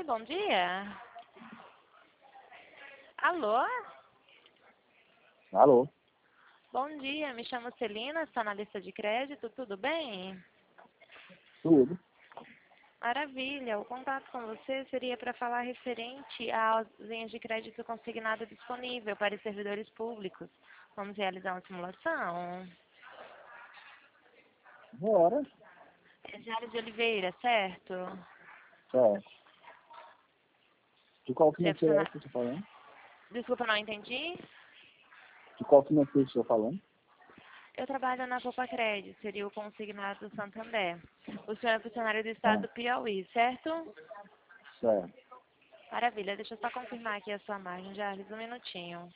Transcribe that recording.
bom dia. Alô? Alô? Bom dia, me chamo Celina, estou na lista de crédito, tudo bem? Tudo. Maravilha, o contato com você seria para falar referente às linhas de crédito consignado disponível para os servidores públicos. Vamos realizar uma simulação? Bora. É Jales de Oliveira, certo? Certo. De qual Você é financeira é funcionário... que você está falando? Desculpa, não entendi. De qual financeira você está falando? Eu trabalho na Copa Crédito, seria o consignado do Santander. O senhor é funcionário do estado Ah, do Piauí, certo? certo. Maravilha, deixa eu só confirmar aqui a sua margem, Jarles, um minutinho.